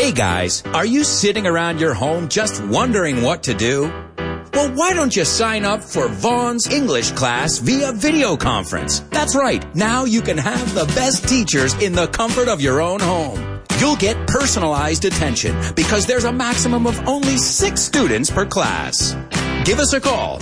Hey guys, are you sitting around your home just wondering what to do? Well, why don't you sign up for Vaughn's English class via video conference? That's right. Now you can have the best teachers in the comfort of your own home. You'll get personalized attention because there's a maximum of only 6 students per class. Give us a call,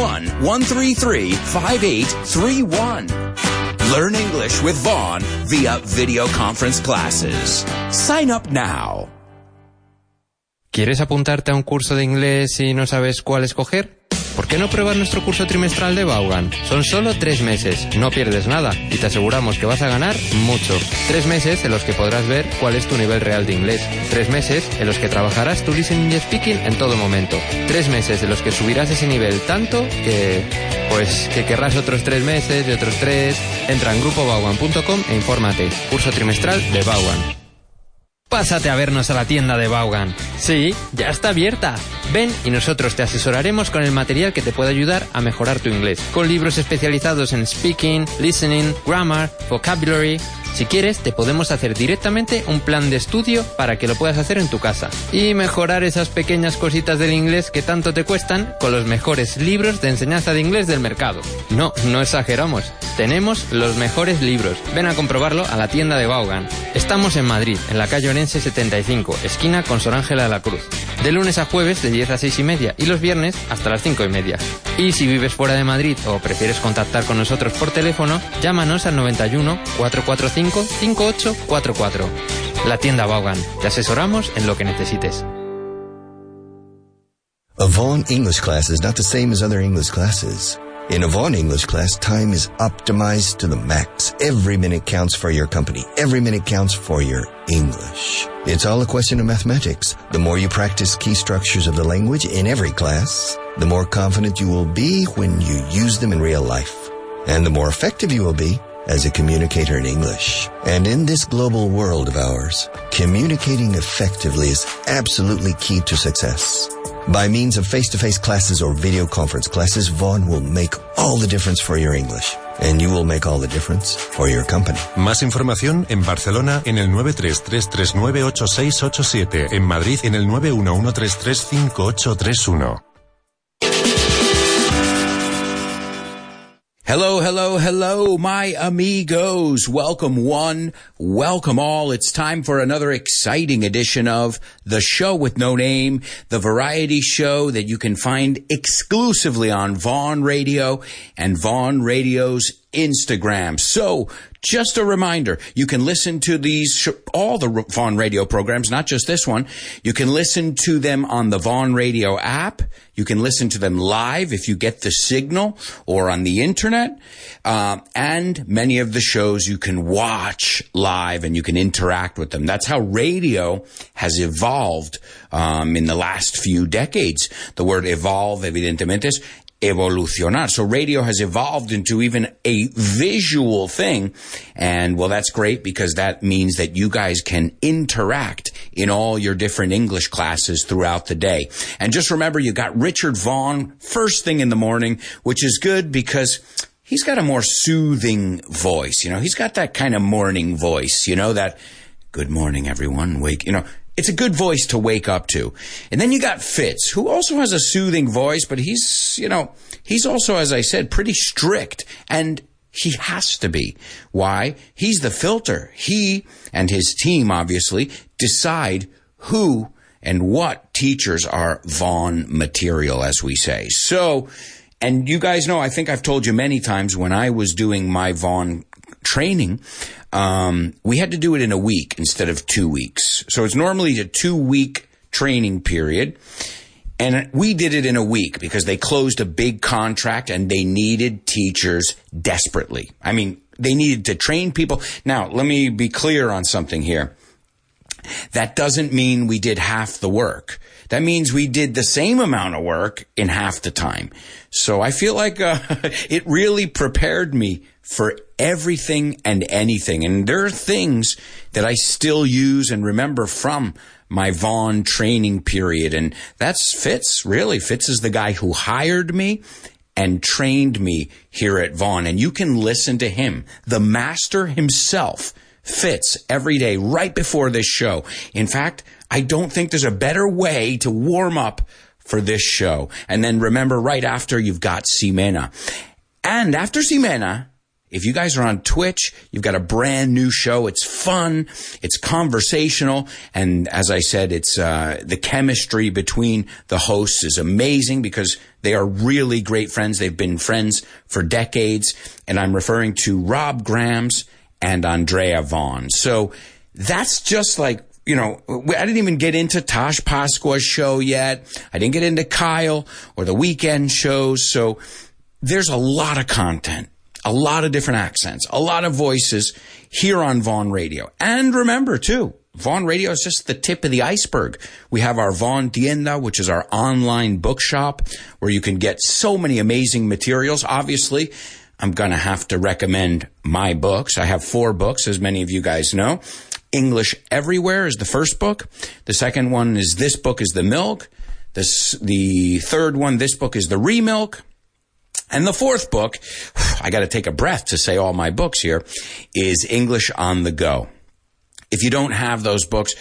91133-5831. Learn English with Vaughn via video conference classes. Sign up now. ¿Quieres apuntarte a un curso de inglés y no sabes cuál escoger? ¿Por qué no pruebas nuestro curso trimestral de Vaughan? Son solo 3 meses, no pierdes nada y te aseguramos que vas a ganar mucho. 3 meses en los que podrás ver cuál es tu nivel real de inglés. 3 meses en los que trabajarás tu listening y speaking en todo momento. 3 meses en los que subirás ese nivel tanto que querrás otros 3 meses y otros 3. Entra en grupovaughan.com e infórmate. Curso trimestral de Vaughan. Pásate a vernos a la tienda de Vaughan. Sí, ya está abierta. Ven y nosotros te asesoraremos con el material que te puede ayudar a mejorar tu inglés. Con libros especializados en speaking, listening, grammar, vocabulary. Si quieres, te podemos hacer directamente un plan de estudio para que lo puedas hacer en tu casa. Y mejorar esas pequeñas cositas del inglés que tanto te cuestan con los mejores libros de enseñanza de inglés del mercado. No exageramos. Tenemos los mejores libros. Ven a comprobarlo a la tienda de Vaughan. Estamos en Madrid, en la calle Orense 75, esquina con Sor Ángela de la Cruz. De lunes a jueves de 10 a 6 y media y los viernes hasta las 5 y media. Y si vives fuera de Madrid o prefieres contactar con nosotros por teléfono, llámanos al 91 445 5844. La tienda Vaughan. Te asesoramos en lo que necesites. A Vaughan English class is not the same as other English classes. In a Vaughan English class, time is optimized to the max. Every minute counts for your company. Every minute counts for your English. It's all a question of mathematics. The more you practice key structures of the language in every class, the more confident you will be when you use them in real life. And the more effective you will be as a communicator in English. And in this global world of ours, communicating effectively is absolutely key to success. By means of face-to-face classes or video conference classes, Vaughan will make all the difference for your English. And you will make all the difference for your company. Más información en Barcelona en el 933398687, en Madrid en el 911335831. Hello, hello, hello, my amigos. Welcome one, welcome all. It's time for another exciting edition of The Show with No Name, the variety show that you can find exclusively on Vaughan Radio and Vaughan Radio's Instagram. So, just a reminder, you can listen to all the Vaughan Radio programs, not just this one. You can listen to them on the Vaughan Radio app. You can listen to them live if you get the signal or on the internet. And many of the shows you can watch live and you can interact with them. That's how radio has evolved in the last few decades. The word evolve, evidentemente, es evolucionar. So radio has evolved into even a visual thing. And well, that's great because that means that you guys can interact in all your different English classes throughout the day. And just remember, you got Richard Vaughan first thing in the morning, which is good because he's got a more soothing voice. You know, he's got that kind of morning voice, you know, that good morning, everyone. It's a good voice to wake up to. And then you got Fitz, who also has a soothing voice, but he's also, as I said, pretty strict. And he has to be. Why? He's the filter. He and his team, obviously, decide who and what teachers are Vaughan material, as we say. So, and you guys know, I think I've told you many times when I was doing my Vaughan training, we had to do it in a week instead of 2 weeks. So it's normally a 2-week training period. And we did it in a week because they closed a big contract and they needed teachers desperately. I mean, they needed to train people. Now, let me be clear on something here. That doesn't mean we did half the work. That means we did the same amount of work in half the time. So I feel like it really prepared me for everything and anything. And there are things that I still use and remember from my Vaughan training period. And that's Fitz, really. Fitz is the guy who hired me and trained me here at Vaughan. And you can listen to him, the master himself, fits every day right before this show. In fact, I don't think there's a better way to warm up for this show. And then remember, right after, you've got Ximena. And after Ximena, if you guys are on Twitch, you've got a brand new show. It's fun. It's conversational. And as I said, it's the chemistry between the hosts is amazing because they are really great friends. They've been friends for decades. And I'm referring to Rob Grams and Andrea Vaughn. So that's just like, you know, I didn't even get into Tosh Pascua's show yet. I didn't get into Kyle or the weekend shows. So there's a lot of content, a lot of different accents, a lot of voices here on Vaughn Radio. And remember, too, Vaughn Radio is just the tip of the iceberg. We have our Vaughn Tienda, which is our online bookshop, where you can get so many amazing materials. Obviously, I'm going to have to recommend my books. I have 4 books, as many of you guys know. English Everywhere is the first book. The second one is This Book is the Milk. The third one, This Book is the Remilk. And the fourth book, I got to take a breath to say all my books here, is English on the Go. If you don't have those books,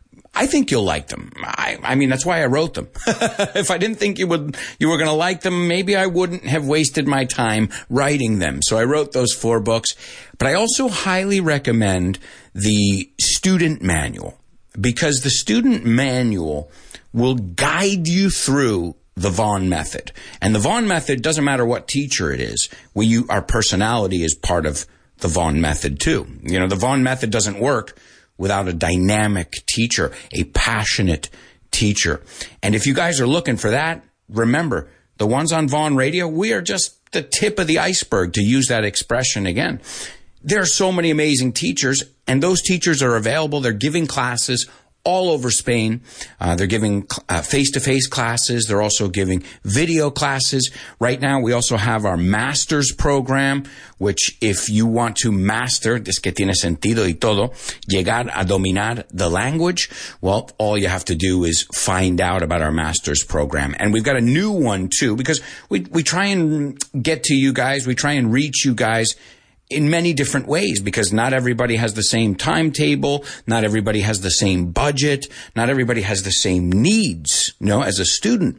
I think you'll like them. I mean, that's why I wrote them. If I didn't think you were going to like them, maybe I wouldn't have wasted my time writing them. So I wrote those 4 books. But I also highly recommend the student manual, because the student manual will guide you through the Vaughn method. And the Vaughn method doesn't matter what teacher it is. Our personality is part of the Vaughn method too. You know, the Vaughn method doesn't work without a dynamic teacher, a passionate teacher. And if you guys are looking for that, remember, the ones on Vaughn Radio, we are just the tip of the iceberg, to use that expression again. There are so many amazing teachers, and those teachers are available. They're giving classes all over Spain. They're giving face-to-face classes. They're also giving video classes. Right now, we also have our master's program, which if you want to master, es que tiene sentido y todo, llegar a dominar the language, well, all you have to do is find out about our master's program. And we've got a new one, too, because we try and get to you guys. We try and reach you guys in many different ways, because not everybody has the same timetable, not everybody has the same budget, not everybody has the same needs, as a student.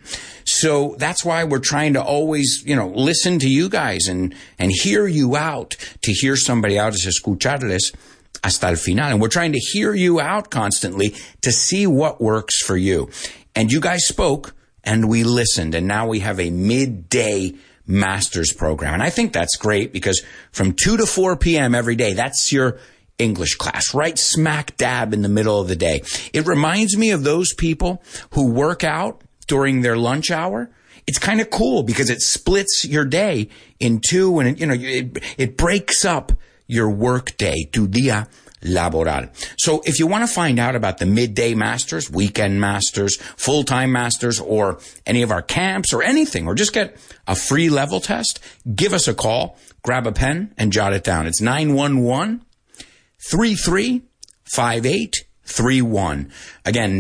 So that's why we're trying to always, listen to you guys and hear you out. To hear somebody out is escucharles hasta el final. And we're trying to hear you out constantly to see what works for you. And you guys spoke and we listened, and now we have a midday master's program. And I think that's great, because from 2 to 4 p.m. every day, that's your English class, right smack dab in the middle of the day. It reminds me of those people who work out during their lunch hour. It's kind of cool because it splits your day in 2, and it breaks up your work day, tu día laboral. So if you want to find out about the midday masters, weekend masters, full-time masters, or any of our camps or anything, or just get a free level test, give us a call, grab a pen, and jot it down. It's 911-3358-31. Again,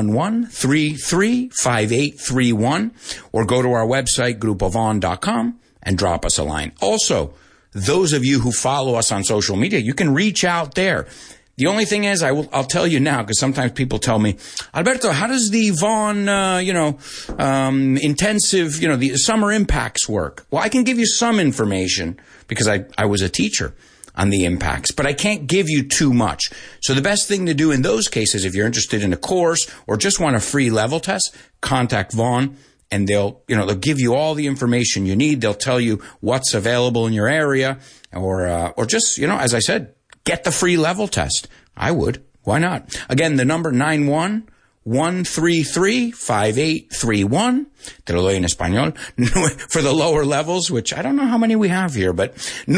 911-3358-31, or go to our website, grupovon.com, and drop us a line. Also, those of you who follow us on social media, you can reach out there. The only thing is, I'll tell you now, because sometimes people tell me, Alberto, how does the Vaughn, intensive, the summer impacts work? Well, I can give you some information because I was a teacher on the impacts, but I can't give you too much. So the best thing to do in those cases, if you're interested in a course or just want a free level test, contact Vaughn. And they'll give you all the information you need. They'll tell you what's available in your area, or just, as I said, get the free level test. I would. Why not? Again, the number 911-3358-31. Te lo doy en español. For the lower levels, which I don't know how many we have here, but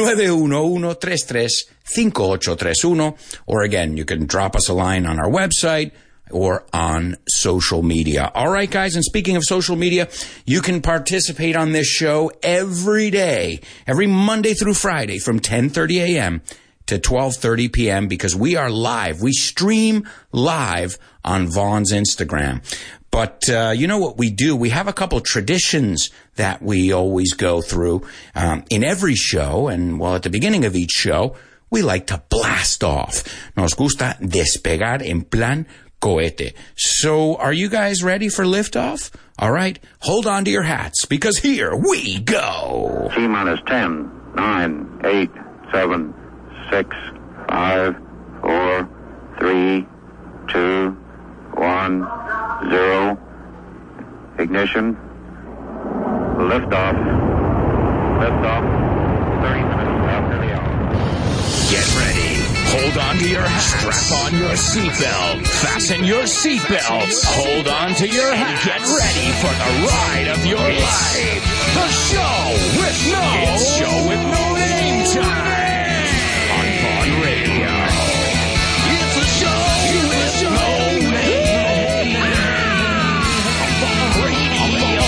911-33-5831. Or again, you can drop us a line on our website or on social media. All right, guys, and speaking of social media, you can participate on this show every day, every Monday through Friday from 10:30 a.m. to 12:30 p.m. because we are live. We stream live on Vaughn's Instagram. But you know what we do? We have a couple traditions that we always go through in every show. And, well, at the beginning of each show, we like to blast off. Nos gusta despegar en plan cohete. So, are you guys ready for liftoff? All right, hold on to your hats, because here we go. T-minus 10, 9, 8, 7, 6, 5, 4, 3, 2, 1, 0. Ignition. Liftoff. Liftoff. 30 minutes after the hour. Get ready. Hold on to your hats. Strap on your seatbelt. Fasten your seatbelts. Hold on to your hats. Get ready for the ride of your life. The show with no name time on Fun Radio. It's a show with no name. Fun Radio.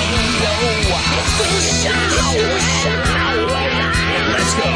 It's the show. Let's go.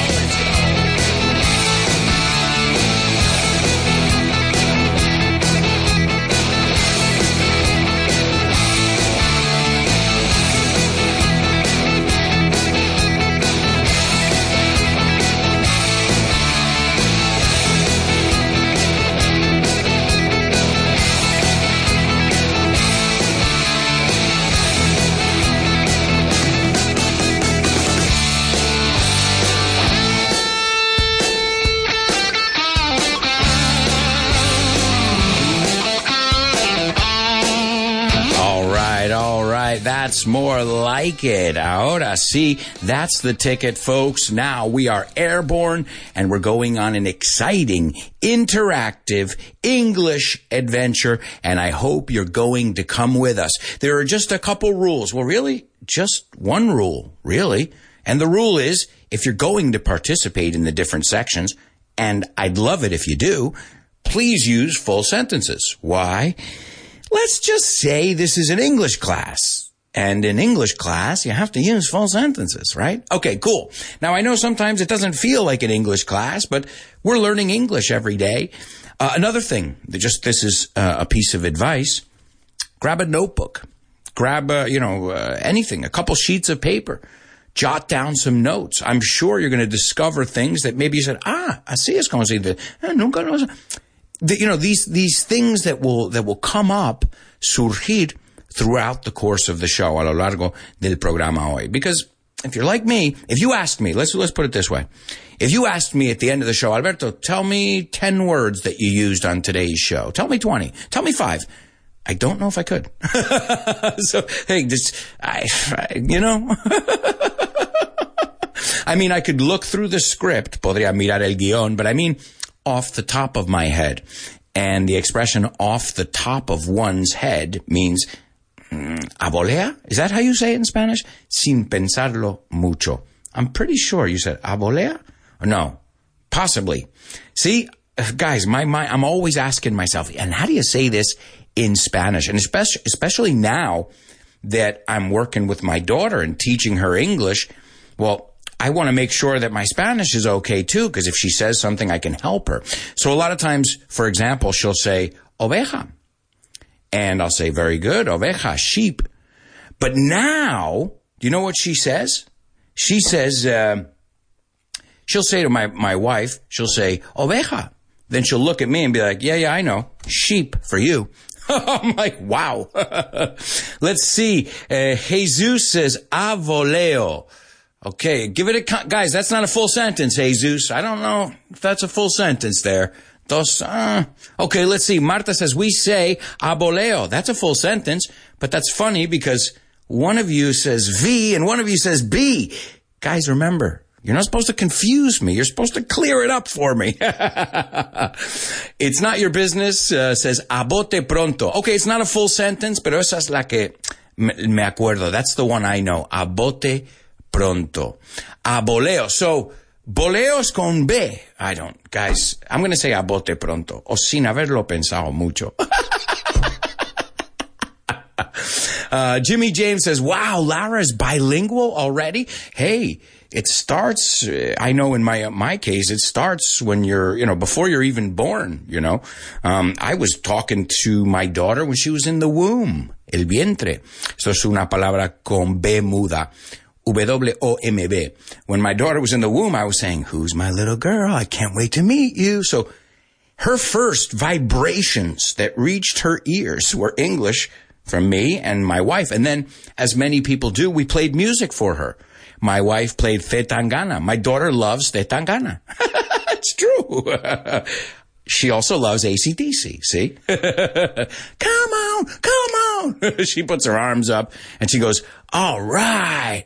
That's more like it. Ahora sí, that's the ticket, folks. Now we are airborne, and we're going on an exciting, interactive English adventure, and I hope you're going to come with us. There are just a couple rules. Well, really, just one rule, really. And the rule is, if you're going to participate in the different sections, and I'd love it if you do, please use full sentences. Why? Let's just say this is an English class. And in English class, you have to use full sentences, right? Okay, cool. Now, I know sometimes it doesn't feel like an English class, but we're learning English every day. Another thing, this is a piece of advice. Grab a notebook. Grab, anything, a couple sheets of paper. Jot down some notes. I'm sure you're going to discover things that maybe you said, así es como se dice. Nunca lo sé. These things that will come up, surgir, throughout the course of the show, a lo largo del programa hoy. Because if you're like me, if you asked me, let's put it this way. If you asked me at the end of the show, Alberto, tell me 10 words that you used on today's show. Tell me 20. Tell me 5. I don't know if I could. So, hey, I mean, I could look through the script, podría mirar el guión, but I mean off the top of my head. And the expression off the top of one's head means a volea? Is that how you say it in Spanish? Sin pensarlo mucho. I'm pretty sure you said a volea? No, possibly. See, guys, my mind, I'm always asking myself, and how do you say this in Spanish? And especially now that I'm working with my daughter and teaching her English, well, I want to make sure that my Spanish is okay too, because if she says something, I can help her. So a lot of times, for example, she'll say, oveja. And I'll say, very good, oveja, sheep. But now, do you know what she says? She says, she'll say to my wife, she'll say, oveja. Then she'll look at me and be like, yeah, I know, sheep for you. I'm like, wow. Let's see. Jesus says, avoleo. Okay, give it a... Guys, that's not a full sentence, Jesus. I don't know if that's a full sentence there. Okay, let's see. Marta says, we say aboleo. That's a full sentence, but that's funny because one of you says V and one of you says B. Guys, remember, you're not supposed to confuse me. You're supposed to clear it up for me. It's not your business, says abote pronto. Okay, it's not a full sentence, pero esa es la que me acuerdo. That's the one I know. Abote pronto. Aboleo. So, boleos con B. I don't. Guys, I'm going to say a bote pronto. O sin haberlo pensado mucho. Jimmy James says, wow, Lara's bilingual already? Hey, it starts, I know in my case, it starts when you're, before you're even born, I was talking to my daughter when she was in the womb, el vientre. Esto es una palabra con B muda. W-O-M-B. When my daughter was in the womb, I was saying, who's my little girl? I can't wait to meet you. So her first vibrations that reached her ears were English from me and my wife. And then, as many people do, we played music for her. My wife played Zetangana. My daughter loves Zetangana. It's true. She also loves AC/DC, see? Come on. She puts her arms up and she goes, all right.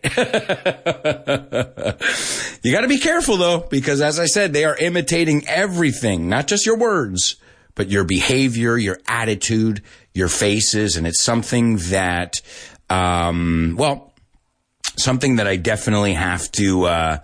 You got to be careful, though, because as I said, they are imitating everything, not just your words, but your behavior, your attitude, your faces. And it's something that, something that I definitely have to,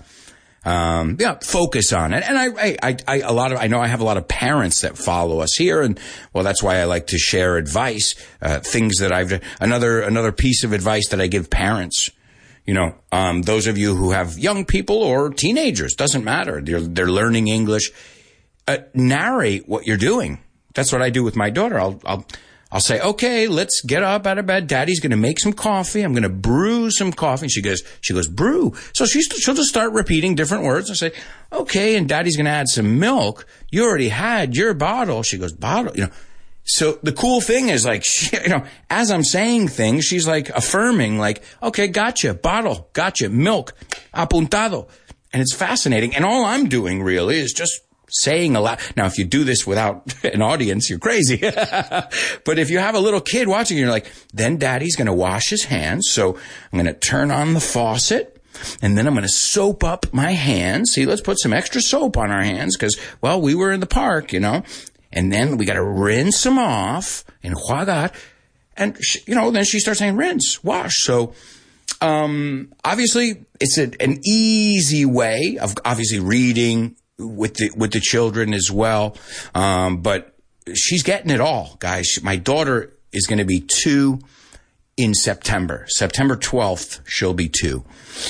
focus on it. And I know I have a lot of parents that follow us here. And well, that's why I like to share advice, things that another piece of advice that I give parents, those of you who have young people or teenagers, doesn't matter. They're learning English. Narrate what you're doing. That's what I do with my daughter. I'll say, okay, let's get up out of bed. Daddy's going to make some coffee. I'm going to brew some coffee. And she goes, brew. So she'll just start repeating different words. I say, okay, and Daddy's going to add some milk. You already had your bottle. She goes, bottle, So the cool thing is, like, as I'm saying things, she's like affirming, like, okay, gotcha, bottle, gotcha, milk, apuntado. And it's fascinating. And all I'm doing really is just saying a lot. Now, if you do this without an audience, you're crazy. But if you have a little kid watching, you're like, then Daddy's going to wash his hands. So I'm going to turn on the faucet and then I'm going to soap up my hands. See, let's put some extra soap on our hands because, well, we were in the park, and then we got to rinse them off and enjuagar. And, then she starts saying rinse, wash. So, obviously it's an easy way of obviously reading with the children as well. But she's getting it all, guys. My daughter is going to be 2 in September. September 12th, she'll be 2.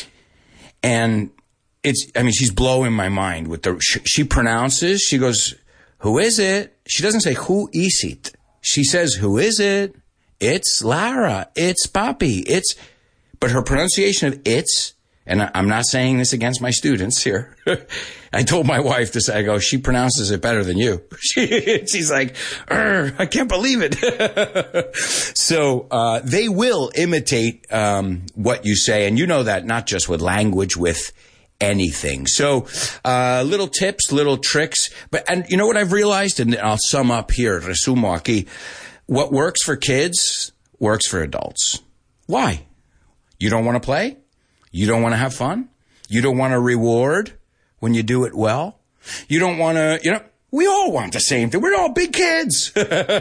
And she's blowing my mind with she pronounces, she goes, who is it? She doesn't say, who is it? She says, who is it? It's Lara. It's Papi. But her pronunciation of it's, and I'm not saying this against my students here. I told my wife this, I go, she pronounces it better than you. She's like, I can't believe it. So, they will imitate, what you say. And you know that not just with language, with anything. So, little tips, little tricks. And you know what I've realized? And I'll sum up here, resumo aquí. What works for kids works for adults. Why? You don't want to play? You don't want to have fun? You don't want a reward when you do it well? You don't want to, we all want the same thing. We're all big kids.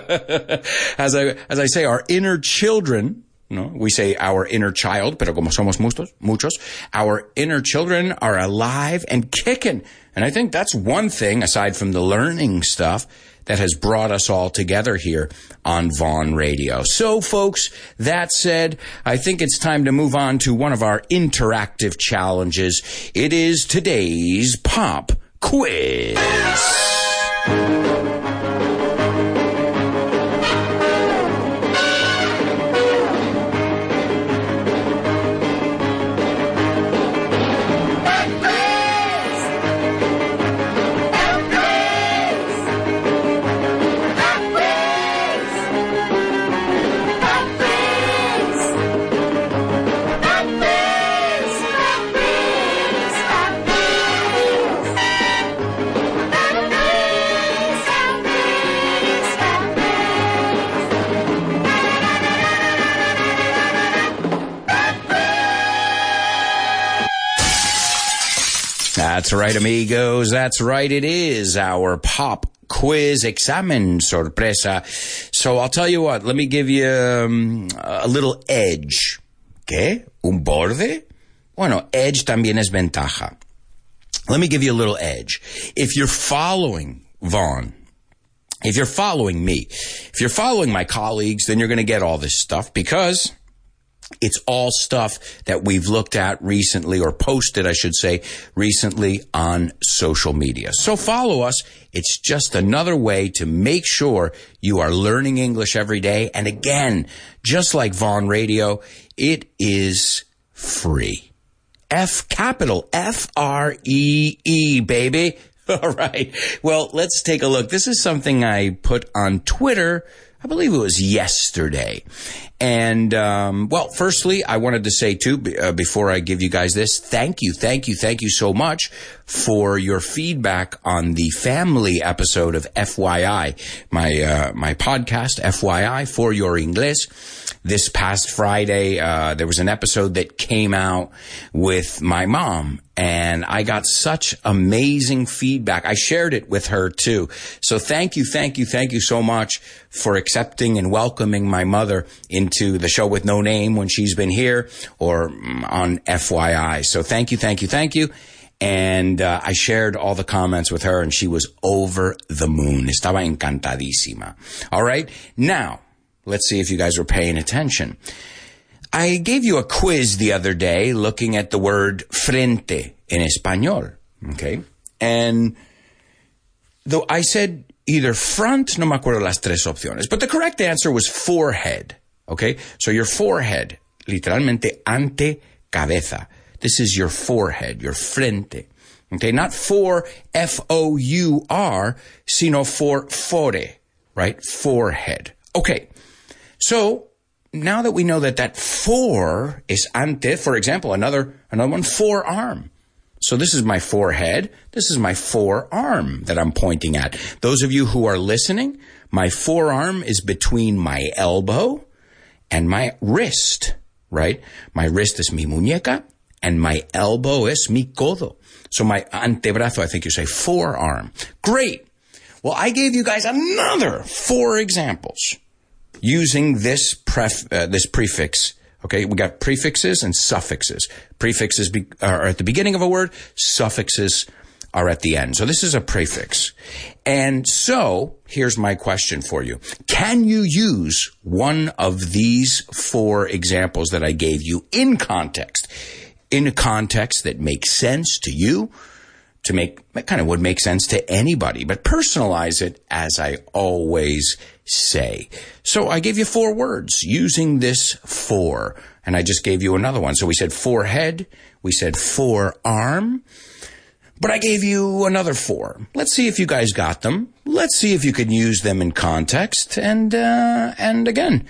As I say, our inner children, we say our inner child, pero como somos muchos, our inner children are alive and kicking. And I think that's one thing, aside from the learning stuff, that has brought us all together here on Vaughn Radio. So, folks, that said, I think it's time to move on to one of our interactive challenges. It is today's Pop Quiz. That's right, amigos. That's right. It is our Pop Quiz Examen Sorpresa. So I'll tell you what. Let me give you a little edge. ¿Qué? ¿Un borde? Bueno, edge también es ventaja. Let me give you a little edge. If you're following Vaughn, if you're following me, if you're following my colleagues, then you're going to get all this stuff because it's all stuff that we've looked at recently, or posted, I should say, recently on social media. So follow us. It's just another way to make sure you are learning English every day. And again, just like Vaughn Radio, it is free. capital F-R-E-E, baby. All right. Well, let's take a look. This is something I put on Twitter. I believe it was yesterday. And, firstly, I wanted to say, too, before I give you guys this, thank you so much for your feedback on the family episode of FYI, my podcast, FYI, For Your Inglés. This past Friday, there was an episode that came out with my mom, and I got such amazing feedback. I shared it with her, too. So thank you so much for accepting and welcoming my mother into the show with no name when she's been here or on FYI. So thank you. And I shared all the comments with her, and she was over the moon. Estaba encantadísima. All right? Now, let's see if you guys were paying attention. I gave you a quiz the other day looking at the word frente in español, okay? And though I said either front, no me acuerdo las tres opciones, but the correct answer was forehead, okay? So your forehead, literalmente ante cabeza. This is your forehead, your frente, okay? Not for, F-O-U-R, sino for fore, right? Forehead. Okay. So now that we know that for is ante, for example, another one, forearm. So this is my forehead. This is my forearm that I'm pointing at. Those of you who are listening, my forearm is between my elbow and my wrist, right? My wrist is mi muñeca and my elbow is mi codo. So my antebrazo, I think you say forearm. Great. Well, I gave you guys another 4 examples using this prefix. Okay, we got prefixes and suffixes. Prefixes are at the beginning of a word. Suffixes are at the end. So this is a prefix. And so here's my question for you. Can you use one of these 4 examples that I gave you in context? In a context that makes sense to you, kind of would make sense to anybody, but personalize it as I always say. So I gave you 4 words using this for, and I just gave you another one. So we said forehead, we said forearm, but I gave you another 4. Let's see if you guys got them. Let's see if you can use them in context, and again,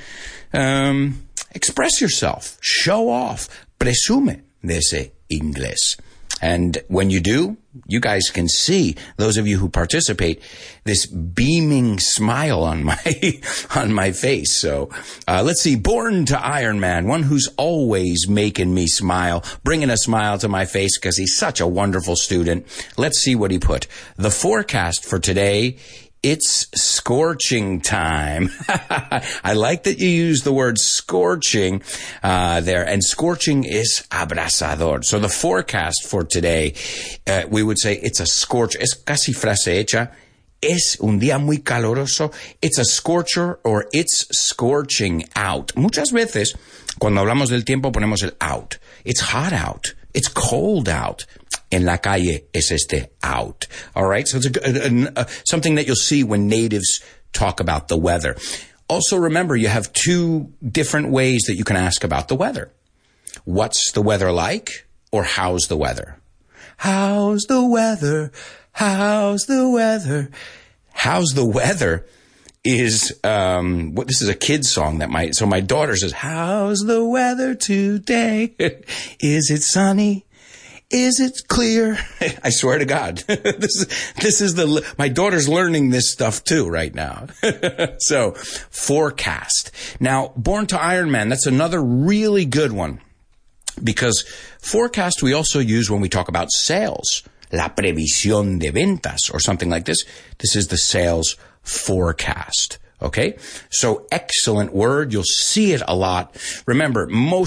express yourself, show off, presume de ese inglés. And when you do, you guys can see, those of you who participate, this beaming smile on my face. So, let's see. Born to Iron Man, one who's always making me smile, bringing a smile to my face because he's such a wonderful student. Let's see what he put. The forecast for today, it's scorching time. I like that you use the word scorching there, and scorching is abrasador. So the forecast for today, we would say it's a scorch. Es casi frase hecha. Es un día muy caloroso. It's a scorcher or it's scorching out. Muchas veces, cuando hablamos del tiempo, ponemos el out. It's hot out. It's cold out. En la calle es out. All right? So it's something that you'll see when natives talk about the weather. Also, remember, you have 2 different ways that you can ask about the weather. What's the weather like? Or how's the weather? How's the weather? How's the weather? How's the weather is, this is a kid's song so my daughter says, how's the weather today? Is it sunny? Is it clear? I swear to God, this is my daughter's learning this stuff too right now. So, forecast. Now, Born to Iron Man, that's another really good one because forecast we also use when we talk about sales. La previsión de ventas or something like this. This is the sales forecast. Okay? So, excellent word. You'll see it a lot. Remember,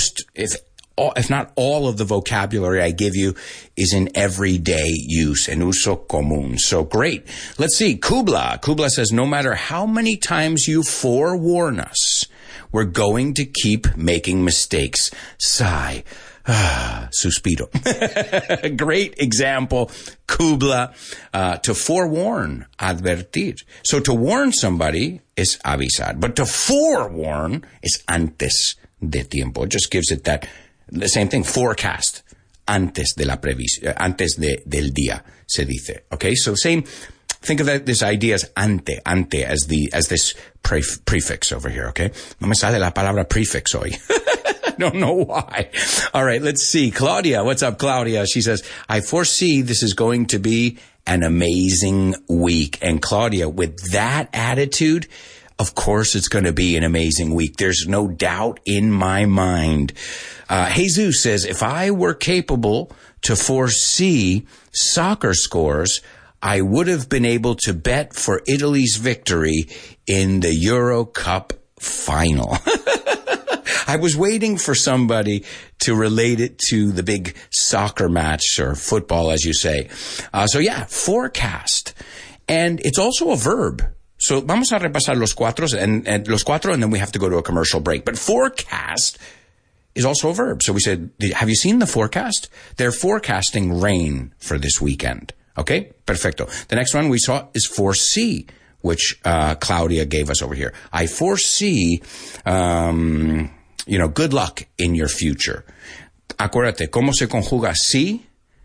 if not all of the vocabulary I give you is in everyday use, en uso común. So great. Let's see. Kubla. Kubla says, no matter how many times you forewarn us, we're going to keep making mistakes. Sigh. Suspiro. Great example. Kubla. To forewarn, advertir. So to warn somebody is avisar, but to forewarn is antes de tiempo. It just gives it the same thing, forecast, antes del día, se dice. Okay, so same. Think of this idea as ante as this prefix over here. Okay, no me sale la palabra prefix hoy. I don't know why. All right, let's see. Claudia, what's up, Claudia? She says, I foresee this is going to be an amazing week. And Claudia, with that attitude, of course it's going to be an amazing week. There's no doubt in my mind. Jesus says, if I were capable to foresee soccer scores, I would have been able to bet for Italy's victory in the Euro Cup final. I was waiting for somebody to relate it to the big soccer match or football, as you say. So yeah, forecast. And it's also a verb. So vamos a repasar los cuatro, and then we have to go to a commercial break. But forecast is also a verb. So we said, have you seen the forecast? They're forecasting rain for this weekend. Okay, perfecto. The next one we saw is foresee, which Claudia gave us over here. I foresee, good luck in your future. Acuérdate, ¿cómo se conjuga sí,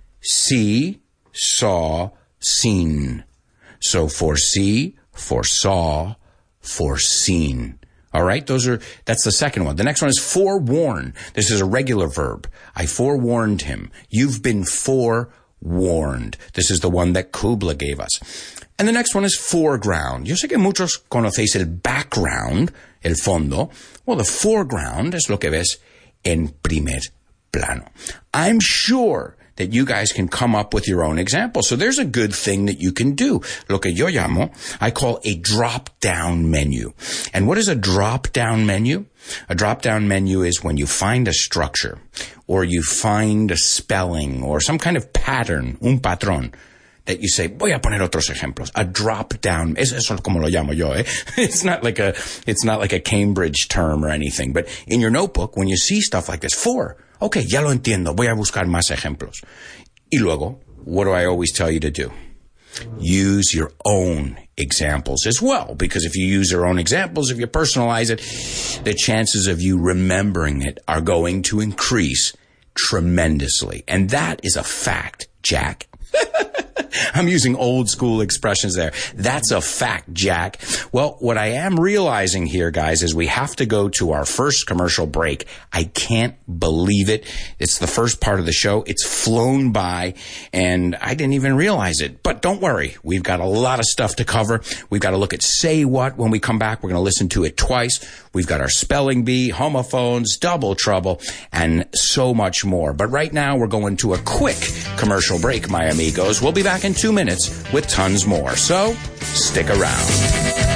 saw, seen? So foresee, foresaw, foreseen. All right, that's the second one. The next one is forewarn. This is a regular verb. I forewarned him. You've been forewarned. This is the one that Kubla gave us. And the next one is foreground. Yo sé que muchos conocéis el background, el fondo. Well, the foreground es lo que ves en primer plano. I'm sure that you guys can come up with your own examples. So there's a good thing that you can do. Lo que yo llamo, I call a drop-down menu. And what is a drop-down menu? A drop-down menu is when you find a structure, or you find a spelling, or some kind of pattern, un patrón, that you say, voy a poner otros ejemplos. A drop-down, eso es como lo llamo yo, eh? It's not like a Cambridge term or anything. But in your notebook, when you see stuff like this, okay, ya lo entiendo, voy a buscar más ejemplos. Y luego, what do I always tell you to do? Use your own examples as well, because if you use your own examples, if you personalize it, the chances of you remembering it are going to increase tremendously. And that is a fact, Jack. I'm using old school expressions there. That's a fact, Jack. Well, what I am realizing here, guys, is we have to go to our first commercial break. I can't believe it. It's the first part of the show. It's flown by, and I didn't even realize it. But don't worry. We've got a lot of stuff to cover. We've got to look at Say What when we come back. We're going to listen to it twice. We've got our spelling bee, homophones, double trouble, and so much more. But right now, we're going to a quick commercial break, my amigos. We'll be back in 2 minutes with tons more. So, stick around.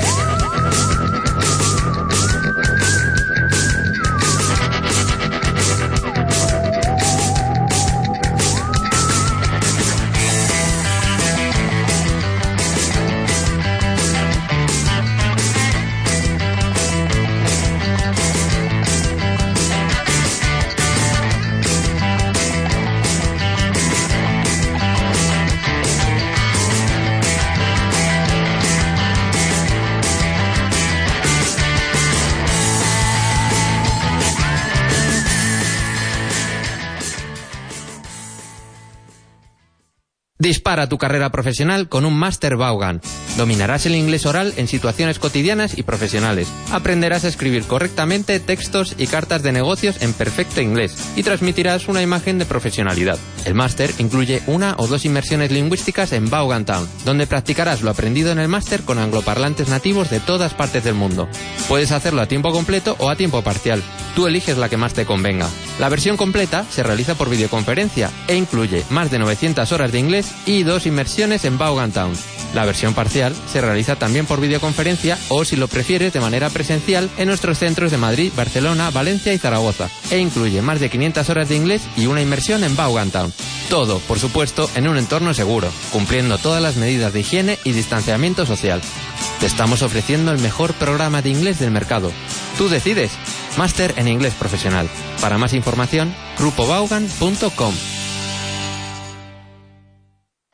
Dispara tu carrera profesional con un Máster Vaughan. Dominarás el inglés oral en situaciones cotidianas y profesionales. Aprenderás a escribir correctamente textos y cartas de negocios en perfecto inglés y transmitirás una imagen de profesionalidad. El máster incluye 1 o 2 inmersiones lingüísticas en Vaughan Town, donde practicarás lo aprendido en el máster con angloparlantes nativos de todas partes del mundo. Puedes hacerlo a tiempo completo o a tiempo parcial. Tú eliges la que más te convenga. La versión completa se realiza por videoconferencia e incluye más de 900 horas de inglés y 2 inmersiones en Vaughan Town. La versión parcial se realiza también por videoconferencia o, si lo prefieres, de manera presencial en nuestros centros de Madrid, Barcelona, Valencia y Zaragoza, e incluye más de 500 horas de inglés y una inmersión en Vaughan Town. Todo, por supuesto, en un entorno seguro, cumpliendo todas las medidas de higiene y distanciamiento social. Te estamos ofreciendo el mejor programa de inglés del mercado. Tú decides. Máster en Inglés Profesional. Para más información, grupovaughan.com. Hello, I'm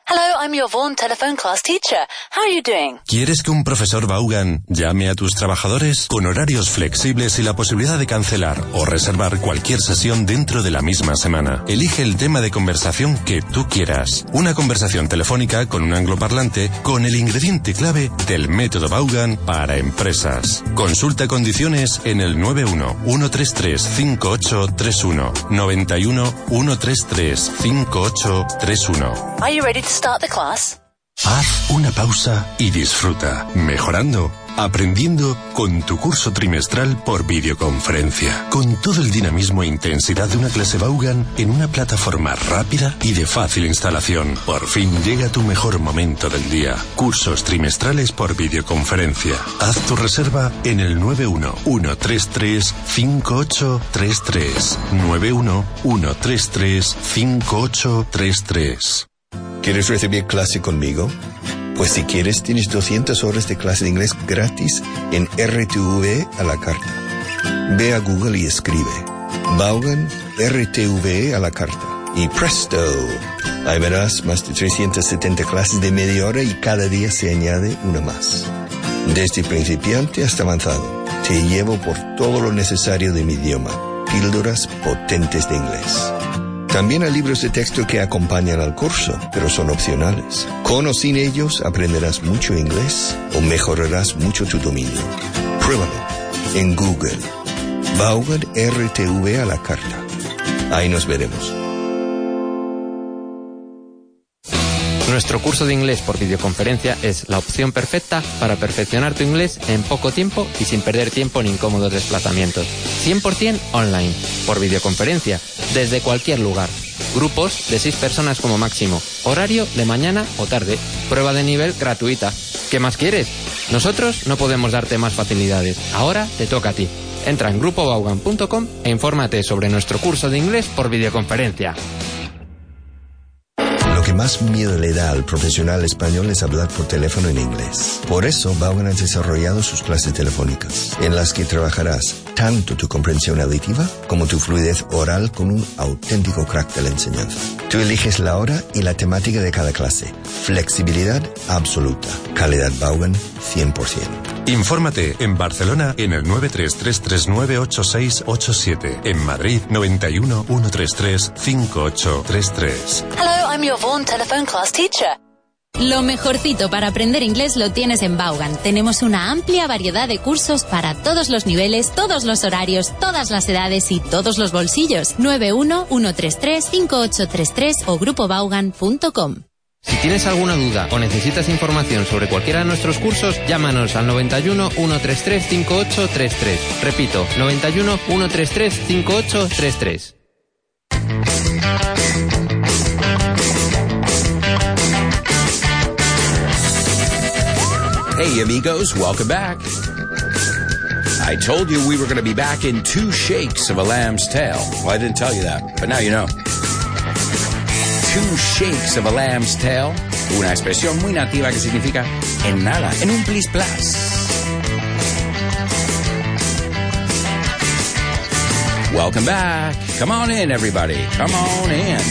I'm your Vaughan telephone class teacher. How are you doing? ¿Quieres que un profesor Vaughan llame a tus trabajadores? Con horarios flexibles y la posibilidad de cancelar o reservar cualquier sesión dentro de la misma semana. Elige el tema de conversación que tú quieras. Una conversación telefónica con un angloparlante con el ingrediente clave del método Vaughan para empresas. Consulta condiciones en el 91-133-5831. 91-133-5831. Are you ready to start the class? Haz una pausa y disfruta, mejorando, aprendiendo con tu curso trimestral por videoconferencia, con todo el dinamismo e intensidad de una clase Vaughan en una plataforma rápida y de fácil instalación. Por fin llega tu mejor momento del día. Cursos trimestrales por videoconferencia. Haz tu reserva en el 91-133-5833. 91-133-5833. ¿Quieres recibir clase conmigo? Pues si quieres, tienes 200 horas de clase de inglés gratis en RTV a la carta. Ve a Google y escribe Vaughan RTV a la carta. Y presto, ahí verás más de 370 clases de media hora y cada día se añade una más. Desde principiante hasta avanzado, te llevo por todo lo necesario de mi idioma. Píldoras potentes de inglés. También hay libros de texto que acompañan al curso, pero son opcionales. Con o sin ellos aprenderás mucho inglés o mejorarás mucho tu dominio. Pruébalo en Google. Vaughan RTV a la carta. Ahí nos veremos. Nuestro curso de inglés por videoconferencia es la opción perfecta para perfeccionar tu inglés en poco tiempo y sin perder tiempo en incómodos desplazamientos. 100% online, por videoconferencia, desde cualquier lugar. Grupos de 6 personas como máximo. Horario de mañana o tarde. Prueba de nivel gratuita. ¿Qué más quieres? Nosotros no podemos darte más facilidades. Ahora te toca a ti. Entra en grupovaughan.com e infórmate sobre nuestro curso de inglés por videoconferencia. Lo que más miedo le da al profesional español es hablar por teléfono en inglés. Por eso, Vaughan ha desarrollado sus clases telefónicas, en las que trabajarás tanto tu comprensión auditiva como tu fluidez oral con un auténtico crack de la enseñanza. Tú eliges la hora y la temática de cada clase. Flexibilidad absoluta. Calidad Vaughan 100%. Infórmate en Barcelona en el 933398687. En Madrid 91-133-5833. Hello, I'm your Vaughan telephone class teacher. Lo mejorcito para aprender inglés lo tienes en Vaughan. Tenemos una amplia variedad de cursos para todos los niveles, todos los horarios, todas las edades y todos los bolsillos. 91-133-5833 o grupovaughan.com. Si tienes alguna duda o necesitas información sobre cualquiera de nuestros cursos, llámanos al 91 133 5833. Repito, 91 133 5833. Hey amigos, welcome back. I told you we were going to be back in 2 shakes of a lamb's tail. Well, I didn't tell you that, but now you know. 2 shakes of a lamb's tail, una expresión muy nativa que significa en nada, en un plis-plas. Welcome back. Come on in, everybody. Come on in.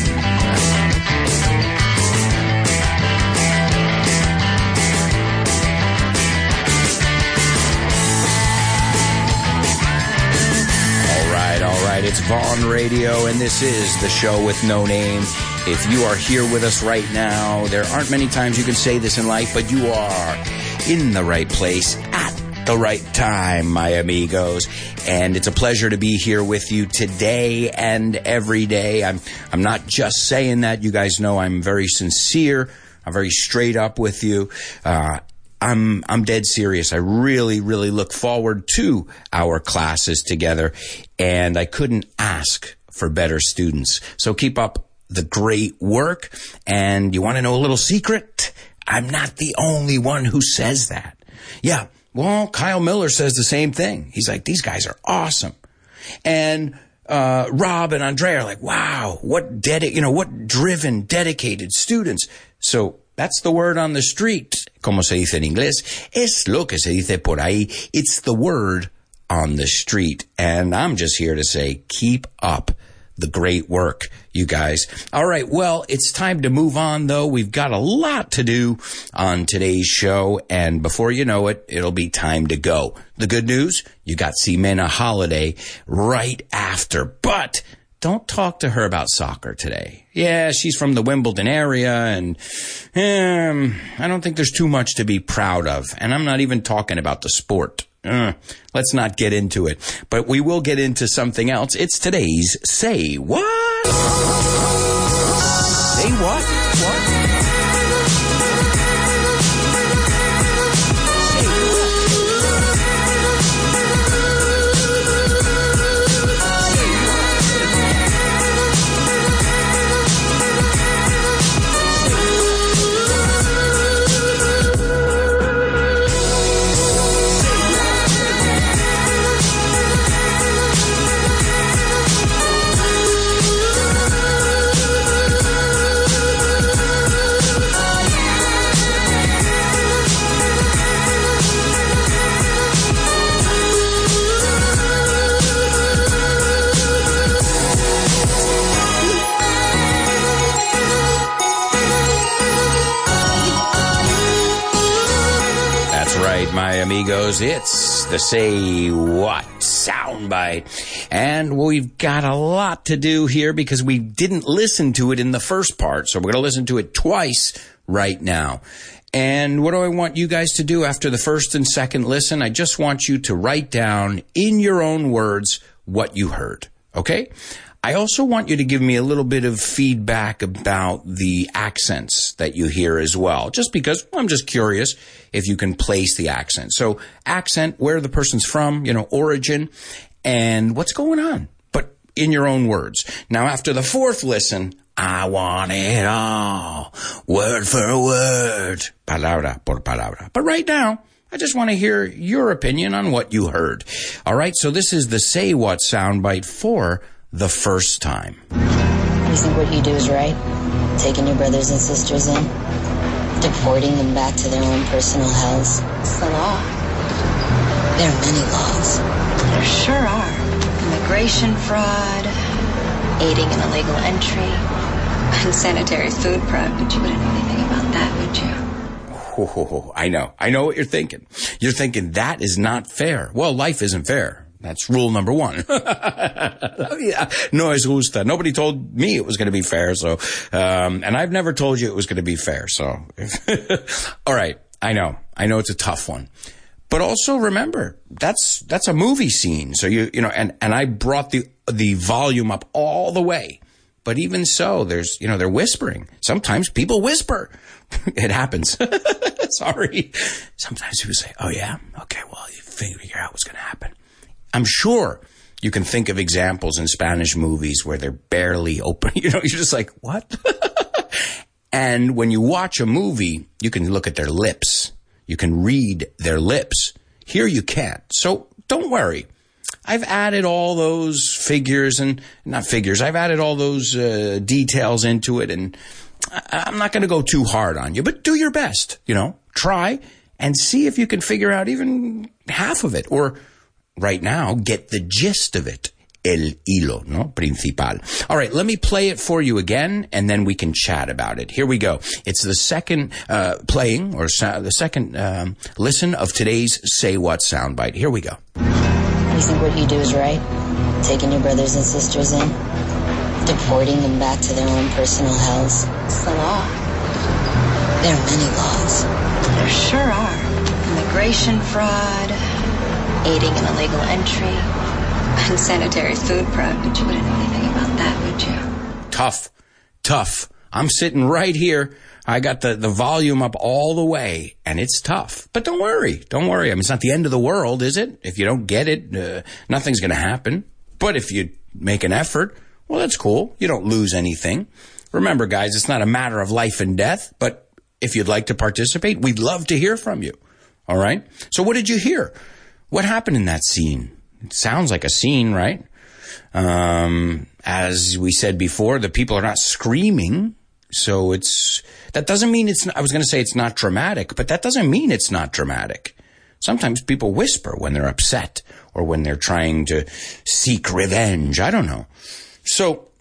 All right, it's Vaughan Radio, and this is the show with no name. If you are here with us right now, there aren't many times you can say this in life, but you are in the right place at the right time, my amigos. And it's a pleasure to be here with you today and every day. I'm not just saying that. You guys know I'm very sincere. I'm very straight up with you. I'm dead serious. I really, really look forward to our classes together, and I couldn't ask for better students. So keep up the great work. And you want to know a little secret? I'm not the only one who says that. Yeah, well, Kyle Miller says the same thing. He's like, these guys are awesome. And Rob and Andrea are like, wow, what driven, dedicated students. So that's the word on the street, como se dice en inglés. Es lo que se dice por ahí. It's the word on the street. And I'm just here to say, keep up the great work, you guys. All right, well, it's time to move on, though. We've got a lot to do on today's show, and before you know it, it'll be time to go. The good news, you got Ximena Holiday right after, but don't talk to her about soccer today. Yeah, she's from the Wimbledon area, and I don't think there's too much to be proud of, and I'm not even talking about the sport. Let's not get into it. But we will get into something else. It's today's Say What? Say what? What? My amigos, it's the Say What soundbite. And we've got a lot to do here because we didn't listen to it in the first part. So we're going to listen to it twice right now. And what do I want you guys to do after the first and second listen? I just want you to write down in your own words what you heard. Okay? I also want you to give me a little bit of feedback about the accents that you hear as well, just because I'm just curious if you can place the accent. So accent, where the person's from, origin, and what's going on, but in your own words. Now, after the fourth listen, I want it all, word for word, palabra por palabra. But right now, I just want to hear your opinion on what you heard. All right, so this is the Say What soundbite for the first time. You think what you do is right? Taking your brothers and sisters in? Deporting them back to their own personal hells? It's the law. There are many laws. There sure are. Immigration fraud, aiding an illegal entry, unsanitary food prep, but you wouldn't know anything about that, would you? Oh, I know what you're thinking. You're thinking that is not fair. Well, life isn't fair. That's rule number one. No es justa. Nobody told me it was going to be fair, so, and I've never told you it was going to be fair, so. All right. I know it's a tough one. But also remember, that's a movie scene. So and I brought the volume up all the way. But even so, there's, they're whispering. Sometimes people whisper. It happens. Sorry. Sometimes people say, oh yeah? Okay, well, you figure out what's going to happen. I'm sure you can think of examples in Spanish movies where they're barely open. You're just like, what? And when you watch a movie, you can look at their lips. You can read their lips. Here you can't. So don't worry. I've added all those I've added all those details into it, and I'm not going to go too hard on you, but do your best, try and see if you can figure out even half of it, or right now, get the gist of it. El hilo, no? Principal. All right, let me play it for you again, and then we can chat about it. Here we go. It's the second the second listen of today's Say What soundbite. Here we go. You think what you do is right? Taking your brothers and sisters in? Deporting them back to their own personal hells? It's the law. There are many laws. There sure are. Immigration fraud, aiding an illegal entry, unsanitary food prep, but you wouldn't know anything about that, would you? Tough. I'm sitting right here. I got the volume up all the way, and it's tough. But don't worry. I mean, it's not the end of the world, is it? If you don't get it, nothing's going to happen. But if you make an effort, well, that's cool. You don't lose anything. Remember, guys, it's not a matter of life and death, but if you'd like to participate, we'd love to hear from you. All right? So what did you hear? What happened in that scene? It sounds like a scene, right? As we said before, the people are not screaming. So that doesn't mean I was going to say it's not dramatic, but that doesn't mean it's not dramatic. Sometimes people whisper when they're upset or when they're trying to seek revenge. I don't know. So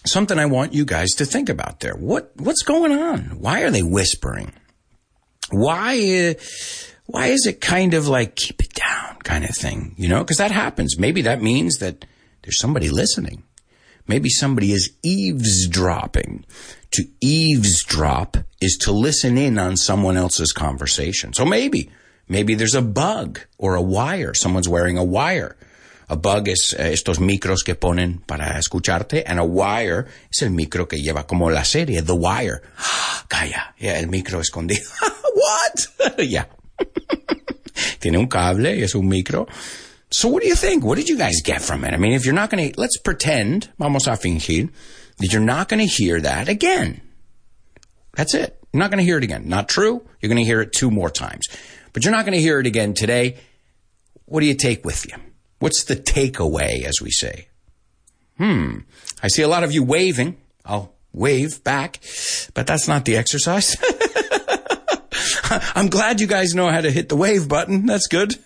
something I want you guys to think about there. What's going on? Why are they whispering? Why is it kind of like keep it down kind of thing, you know? Because that happens. Maybe that means that there's somebody listening. Maybe somebody is eavesdropping. To eavesdrop is to listen in on someone else's conversation. So maybe there's a bug or a wire. Someone's wearing a wire. A bug es estos micros que ponen para escucharte, and a wire es el micro que lleva como la serie, The Wire. Calla, yeah, el micro escondido. What? Yeah. Tiene un cable y es un micro. So what do you think? What did you guys get from it? I mean, if you're not going to, let's pretend, vamos a fingir, that you're not going to hear that again. That's it. You're not going to hear it again. Not true. You're going to hear it 2 more times. But you're not going to hear it again today. What do you take with you? What's the takeaway, as we say? I see a lot of you waving. I'll wave back, but that's not the exercise. I'm glad you guys know how to hit the wave button. That's good.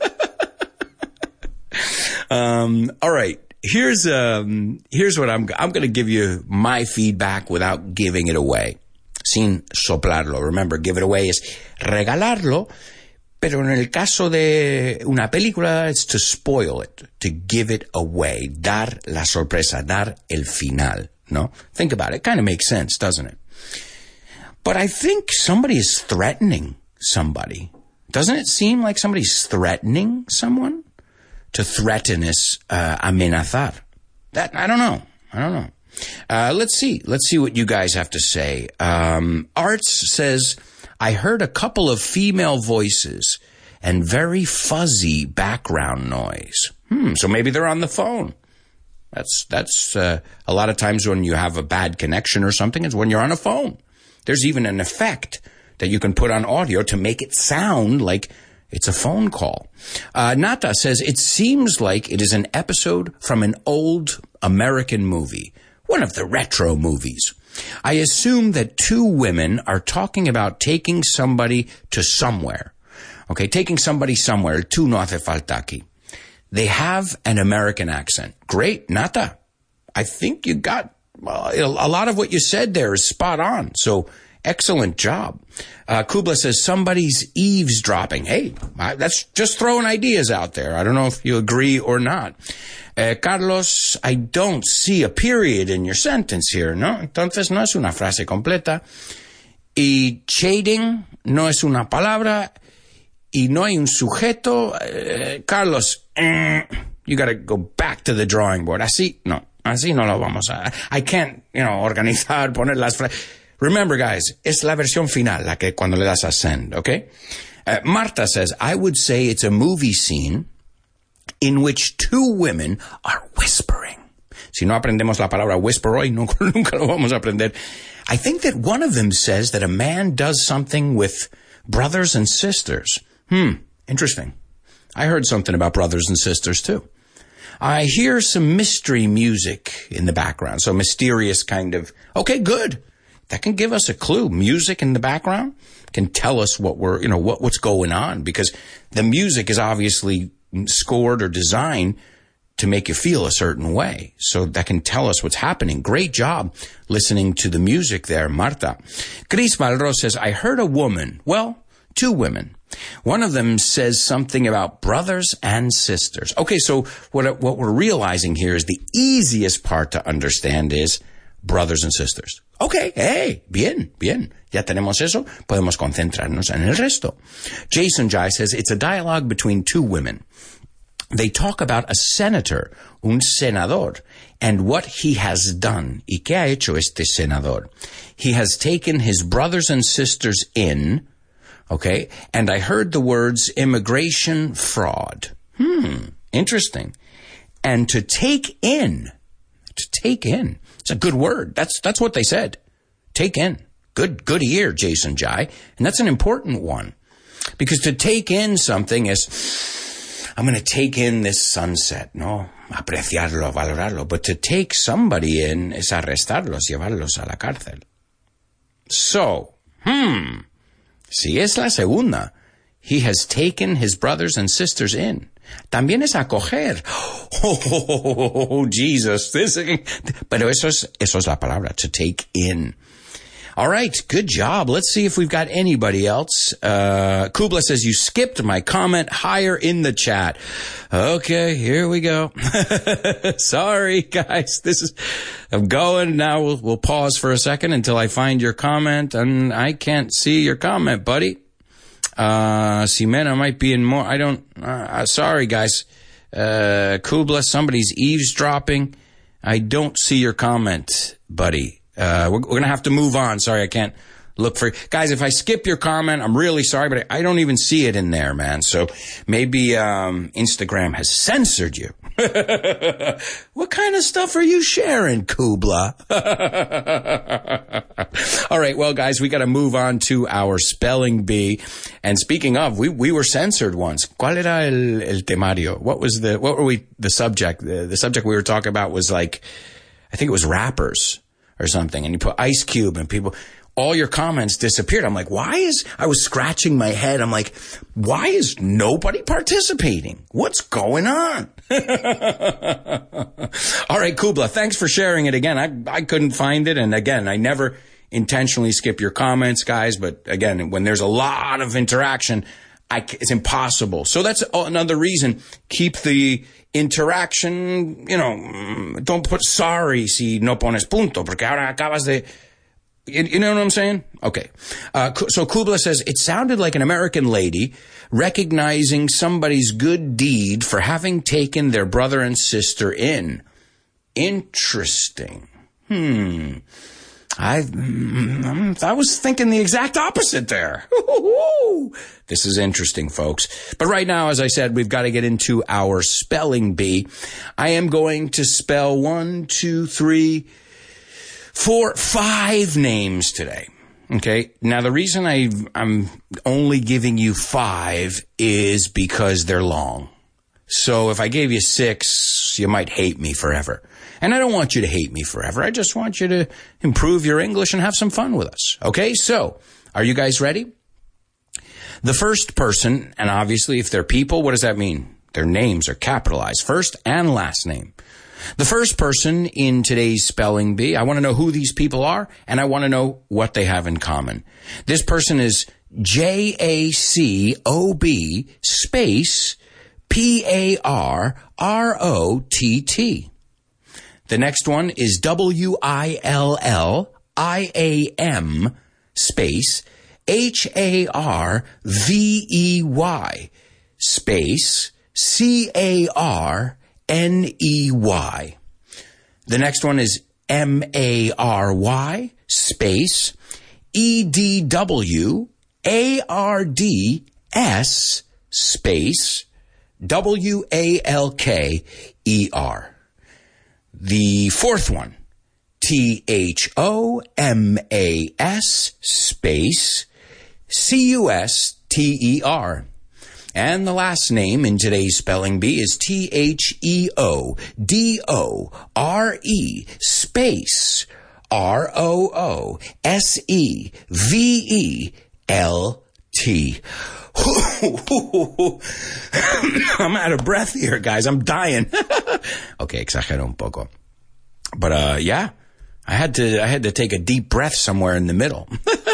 All right. Here's what I'm going to give you my feedback without giving it away. Sin soplarlo. Remember, give it away is regalarlo. Pero en el caso de una película, it's to spoil it, to give it away, dar la sorpresa, dar el final, no? Think about it. It kind of makes sense, doesn't it? But I think somebody is threatening somebody. Doesn't it seem like somebody's threatening someone? To threaten is amenazar. That, I don't know. Let's see what you guys have to say. Arts says, I heard a couple of female voices and very fuzzy background noise. So maybe they're on the phone. That's a lot of times when you have a bad connection or something, it's when you're on a phone. There's even an effect that you can put on audio to make it sound like it's a phone call. Nata says, it seems like it is an episode from an old American movie, one of the retro movies. I assume that 2 women are talking about taking somebody to somewhere. Okay, taking somebody somewhere. Tú no hace falta aquí. They have an American accent. Great, Nata. I think you got a lot of what you said there is spot on. So excellent job. Kubla says somebody's eavesdropping. Hey, that's just throwing ideas out there. I don't know if you agree or not. Carlos, I don't see a period in your sentence here, ¿no? Entonces no es una frase completa. Y shading no es una palabra. Y no hay un sujeto. Carlos, you gotta go back to the drawing board. Así no lo vamos a... I can't, organizar, poner las frases. Remember, guys, es la versión final, la que cuando le das a send, okay? Marta says, I would say it's a movie scene in which 2 women are whispering. Si no aprendemos la palabra whisper hoy, nunca lo vamos a aprender. I think that one of them says that a man does something with brothers and sisters. Interesting. I heard something about brothers and sisters, too. I hear some mystery music in the background, so mysterious kind of, okay, good. That can give us a clue. Music in the background can tell us what's going on, because the music is obviously scored or designed to make you feel a certain way. So that can tell us what's happening. Great job listening to the music there, Marta. Chris Malro says, I heard a woman, 2 women. One of them says something about brothers and sisters. Okay, so what we're realizing here is the easiest part to understand is brothers and sisters. Okay, hey, bien. Ya tenemos eso, podemos concentrarnos en el resto. Jason Jai says it's a dialogue between 2 women. They talk about a senator, un senador, and what he has done. ¿Y qué ha hecho este senador? He has taken his brothers and sisters in, okay, and I heard the words immigration fraud. Interesting. And to take in. It's a good word. That's what they said. Take in. Good ear, Jason Jai. And that's an important one. Because to take in something is, I'm going to take in this sunset, no? Apreciarlo, valorarlo. But to take somebody in es arrestarlos, llevarlos a la cárcel. So, si es la segunda, he has taken his brothers and sisters in. También es acoger. Oh, Jesus. Pero eso es la palabra, to take in. All right, good job. Let's see if we've got anybody else. Kubla says, you skipped my comment higher in the chat. Okay, here we go. Sorry, guys. I'm going. Now we'll pause for a second until I find your comment, and I can't see your comment, buddy. Ximena might be in more. I don't, sorry, guys. Kubla, somebody's eavesdropping. I don't see your comment, buddy. We're going to have to move on. Sorry, I can't look for... Guys, if I skip your comment, I'm really sorry, but I don't even see it in there, man. So maybe Instagram has censored you. What kind of stuff are you sharing, Kubla? All right, well, guys, we got to move on to our spelling bee. And speaking of, we were censored once. ¿Cuál era el temario? What were we, the subject? The subject we were talking about was like, I think it was rappers or something, and you put Ice Cube, and people, all your comments disappeared. I'm like, I was scratching my head. I'm like, why is nobody participating? What's going on? All right, Kubla, thanks for sharing it again. I couldn't find it, and again, I never intentionally skip your comments, guys, but again, when there's a lot of interaction, it's impossible. So that's another reason. Keep the interaction, don't put sorry si no pones punto, porque ahora acabas de... You know what I'm saying? Okay. So Kubla says, it sounded like an American lady recognizing somebody's good deed for having taken their brother and sister in. Interesting. I was thinking the exact opposite there. This is interesting, folks. But right now, as I said, we've got to get into our spelling bee. I am going to spell 1, 2, 3, 4, 5 names today. Okay. Now, the reason I'm only giving you 5 is because they're long. So if I gave you 6, you might hate me forever. And I don't want you to hate me forever. I just want you to improve your English and have some fun with us. Okay, so are you guys ready? The first person, and obviously if they're people, what does that mean? Their names are capitalized, first and last name. The first person in today's spelling bee, I want to know who these people are, and I want to know what they have in common. This person is Jacob space Parrott. The next one is William space Harvey space Carney. The next one is Mary space Edwards space Walker. The fourth one, Thomas space Custer. And the last name in today's spelling bee is Theodore space Roosevelt. I'm out of breath here, guys. I'm dying. Okay, exagero un poco. But yeah, I had to take a deep breath somewhere in the middle.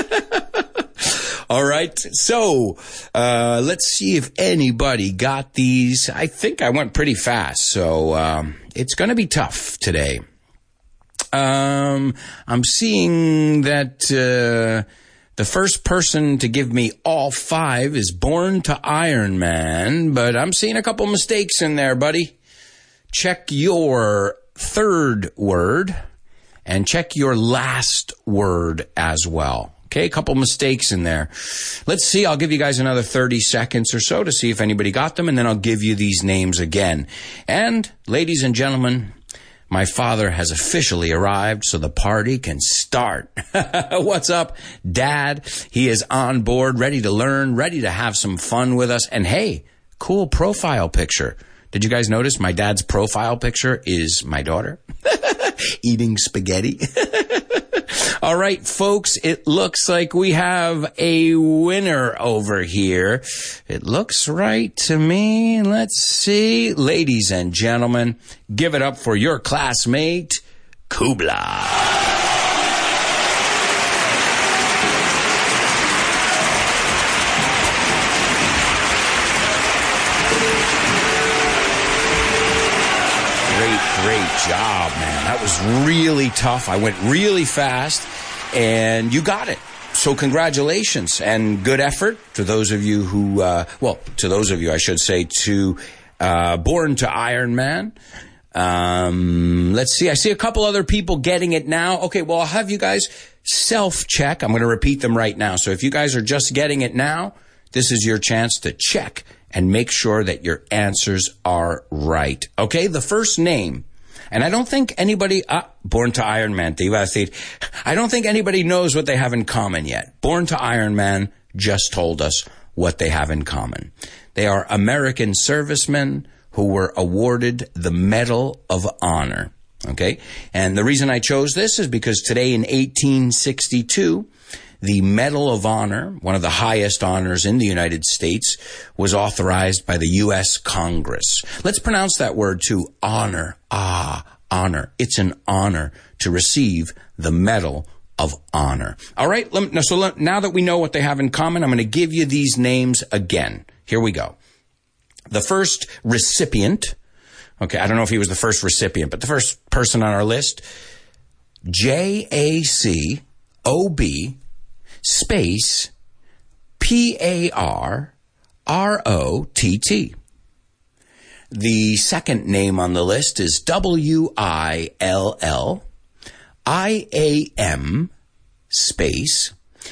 All right. So, let's see if anybody got these. I think I went pretty fast, so it's going to be tough today. I'm seeing that the first person to give me all 5 is Born to Iron Man, but I'm seeing a couple mistakes in there, buddy. Check your third word and check your last word as well. Okay, a couple mistakes in there. Let's see, I'll give you guys another 30 seconds or so to see if anybody got them, and then I'll give you these names again. And, ladies and gentlemen, my father has officially arrived, so the party can start. What's up, Dad? He is on board, ready to learn, ready to have some fun with us. And hey, cool profile picture. Did you guys notice my dad's profile picture is my daughter eating spaghetti? All right, folks, it looks like we have a winner over here. It looks right to me. Let's see. Ladies and gentlemen, give it up for your classmate, Kubla. Great job, man. That was really tough. I went really fast, and you got it. So congratulations and good effort to those of you who, to those of you, I should say, to Born to Iron Man. Let's see. I see a couple other people getting it now. Okay, well, I'll have you guys self-check. I'm going to repeat them right now. So if you guys are just getting it now, this is your chance to check and make sure that your answers are right. Okay, the first name, and I don't think anybody, Born to Iron Man, I don't think anybody knows what they have in common yet. Born to Iron Man just told us what they have in common. They are American servicemen who were awarded the Medal of Honor. Okay, and the reason I chose this is because today in 1862, the Medal of Honor, one of the highest honors in the United States, was authorized by the U.S. Congress. Let's pronounce that word too, honor. Honor. It's an honor to receive the Medal of Honor. All right, now that we know what they have in common, I'm going to give you these names again. Here we go. The first recipient, okay, I don't know if he was the first recipient, but the first person on our list, J-A-C-O-B space P-A-R-R-O-T-T. The second name on the list is W-I-L-L-I-A-M space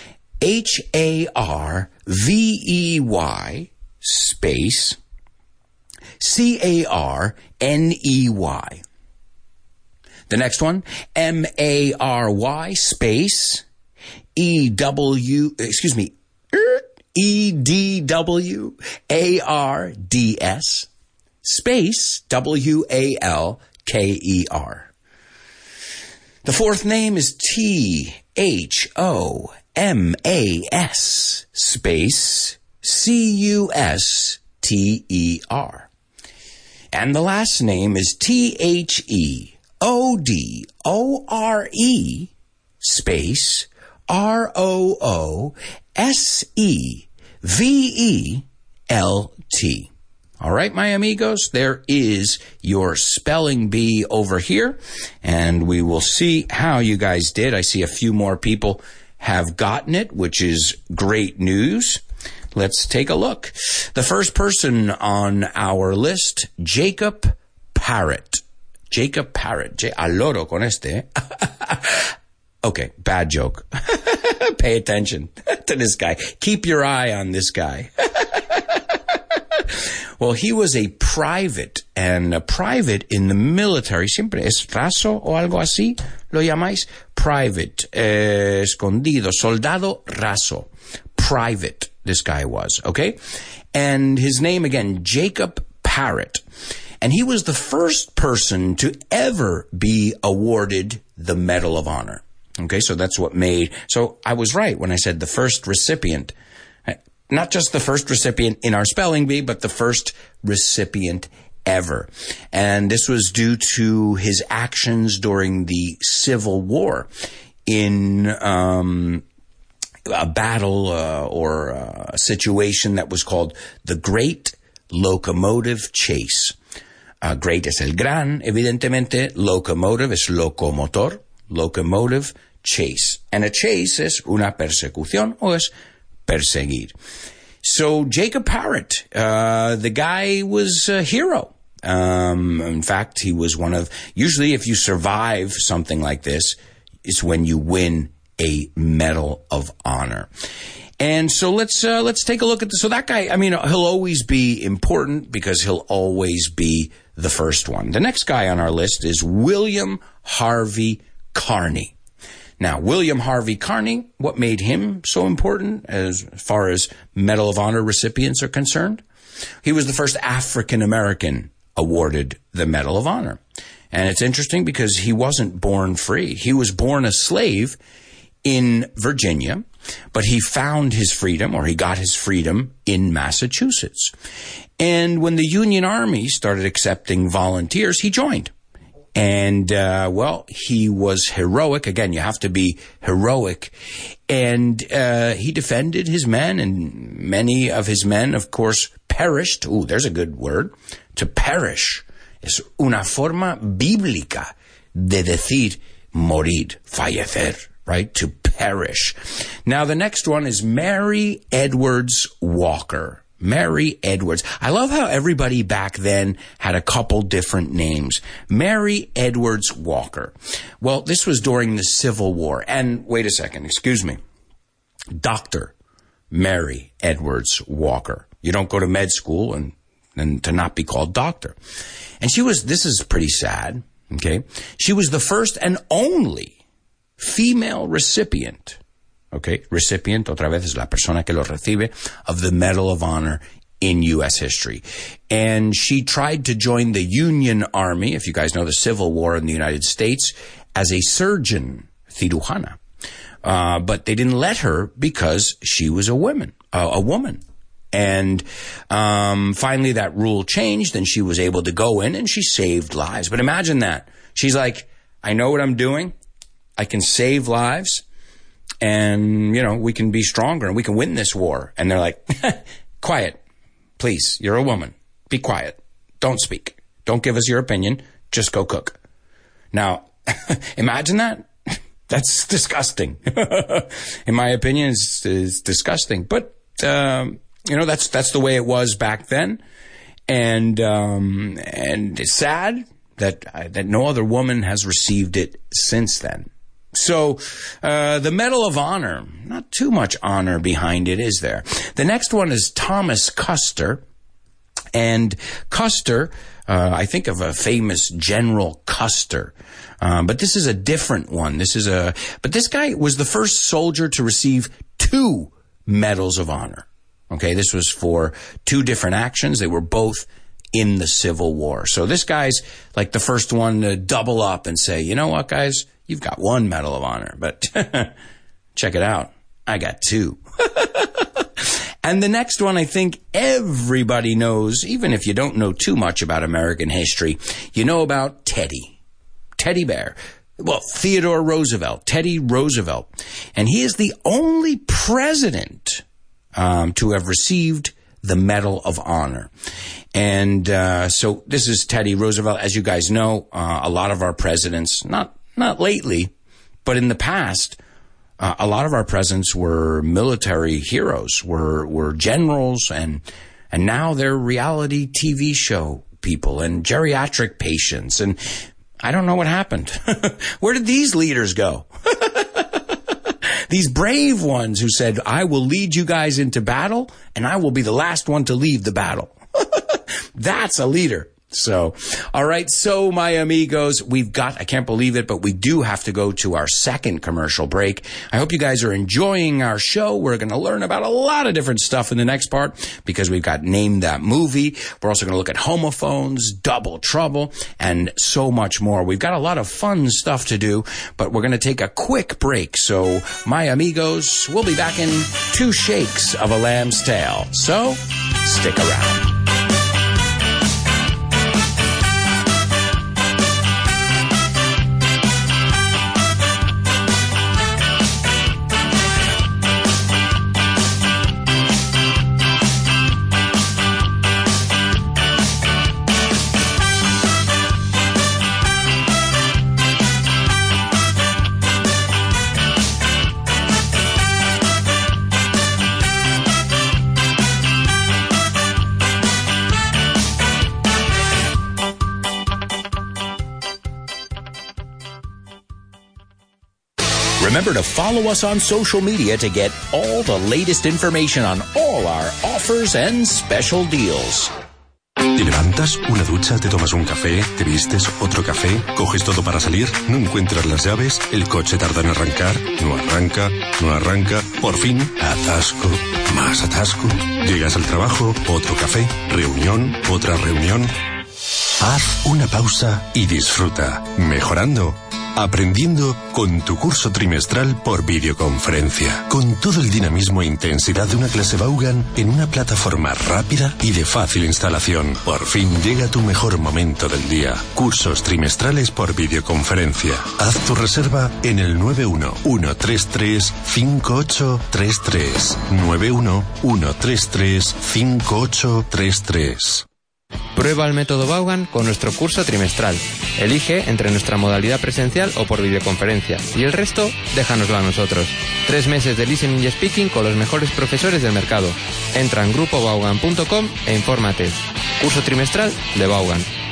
H-A-R-V-E-Y space C-A-R-N-E-Y. The next one, M-A-R-Y space E-D-W-A-R-D-S space W-A-L-K-E-R. The fourth name is T-H-O-M-A-S space C-U-S-T-E-R. And the last name is T-H-E-O-D-O-R-E space R-O-O-S-E-V-E-L-T. All right, my amigos, there is your spelling bee over here, and we will see how you guys did. I see a few more people have gotten it, which is great news. Let's take a look. The first person on our list, Jacob Parrott. Jacob Parrott. Al loro con este. Okay, bad joke. Pay attention to this guy. Keep your eye on this guy. Well, he was a private, and a private in the military, siempre es raso o algo así, lo llamáis? Private, escondido, soldado raso. Private, this guy was, okay? And his name again, Jacob Parrott. And he was the first person to ever be awarded the Medal of Honor. Okay, so that's what made, so I was right when I said the first recipient, not just the first recipient in our spelling bee, but the first recipient ever. And this was due to his actions during the Civil War in a battle or a situation that was called the Great Locomotive Chase. Great es el gran, evidentemente. Locomotive es locomotor. Locomotive chase. And a chase es una persecución o es perseguir. So Jacob Parrott, the guy was a hero. In fact, he was one of, usually if you survive something like this, it's when you win a Medal of Honor. And so let's take a look at this. So that guy, I mean, he'll always be important because he'll always be the first one. The next guy on our list is William Harvey Carney. Now, William Harvey Carney, what made him so important as far as Medal of Honor recipients are concerned? He was the first African-American awarded the Medal of Honor. And it's interesting because he wasn't born free. He was born a slave in Virginia, but he found his freedom, or he got his freedom, in Massachusetts. And when the Union Army started accepting volunteers, he joined. And, he was heroic. Again, you have to be heroic. And he defended his men, and many of his men, of course, perished. Ooh, there's a good word. To perish es una forma bíblica de decir morir, fallecer, right? To perish. Now, the next one is Mary Edwards Walker. Mary Edwards. I love how everybody back then had a couple different names. Mary Edwards Walker. Well, this was during the Civil War. And wait a second, excuse me. Dr. Mary Edwards Walker. You don't go to med school and to not be called doctor. And this is pretty sad, okay? She was the first and only female recipient, okay? Recipient, otra vez, es la persona que lo recibe, of the Medal of Honor in U.S. history. And she tried to join the Union Army, if you guys know the Civil War in the United States, as a surgeon, cirujana. But they didn't let her because she was a woman. And finally that rule changed, and she was able to go in, and she saved lives. But imagine that. She's like, I know what I'm doing. I can save lives, and, we can be stronger, and we can win this war. And they're like, quiet, please. You're a woman. Be quiet. Don't speak. Don't give us your opinion. Just go cook. Now, imagine that. That's disgusting. In my opinion, it's disgusting. But, that's the way it was back then. And it's sad that no other woman has received it since then. So, the Medal of Honor, not too much honor behind it, is there? The next one is Thomas Custer. And Custer, I think of a famous General Custer. But this is a different one. But this guy was the first soldier to receive 2 Medals of Honor. Okay, this was for 2 different actions. They were both in the Civil War. So this guy's like the first one to double up and say, you know what, guys? You've got 1 Medal of Honor, but check it out. I got 2. And the next one, I think everybody knows, even if you don't know too much about American history, you know about Teddy Bear. Well, Theodore Roosevelt, Teddy Roosevelt. And he is the only president to have received the Medal of Honor. And so this is Teddy Roosevelt. As you guys know, a lot of our presidents, not lately, but in the past, a lot of our presidents were military heroes, were generals, and now they're reality TV show people and geriatric patients. And I don't know what happened. Where did these leaders go? These brave ones who said, I will lead you guys into battle, and I will be the last one to leave the battle. That's a leader. So, all right. So, my amigos, I can't believe it, but we do have to go to our second commercial break. I hope you guys are enjoying our show. We're going to learn about a lot of different stuff in the next part because we've got Name That Movie. We're also going to look at homophones, Double Trouble, and so much more. We've got a lot of fun stuff to do, but we're going to take a quick break. So, my amigos, we'll be back in 2 shakes of a lamb's tail. So, stick around. Remember to follow us on social media to get all the latest information on all our offers and special deals. Te levantas, una ducha, te tomas un café, te vistes, otro café, coges todo para salir, no encuentras las llaves, el coche tarda en arrancar, no arranca, por fin, atasco, más atasco, llegas al trabajo, otro café, reunión, otra reunión. Haz una pausa y disfruta. Mejorando, aprendiendo con tu curso trimestral por videoconferencia. Con todo el dinamismo e intensidad de una clase Vaughan en una plataforma rápida y de fácil instalación. Por fin llega tu mejor momento del día. Cursos trimestrales por videoconferencia. Haz tu reserva en el 911335833. 911335833. Prueba el método Vaughan con nuestro curso trimestral. Elige entre nuestra modalidad presencial o por videoconferencia. Y el resto, déjanoslo a nosotros. 3 meses de listening y speaking con los mejores profesores del mercado. Entra en grupovaughan.com e infórmate. Curso trimestral de Vaughan.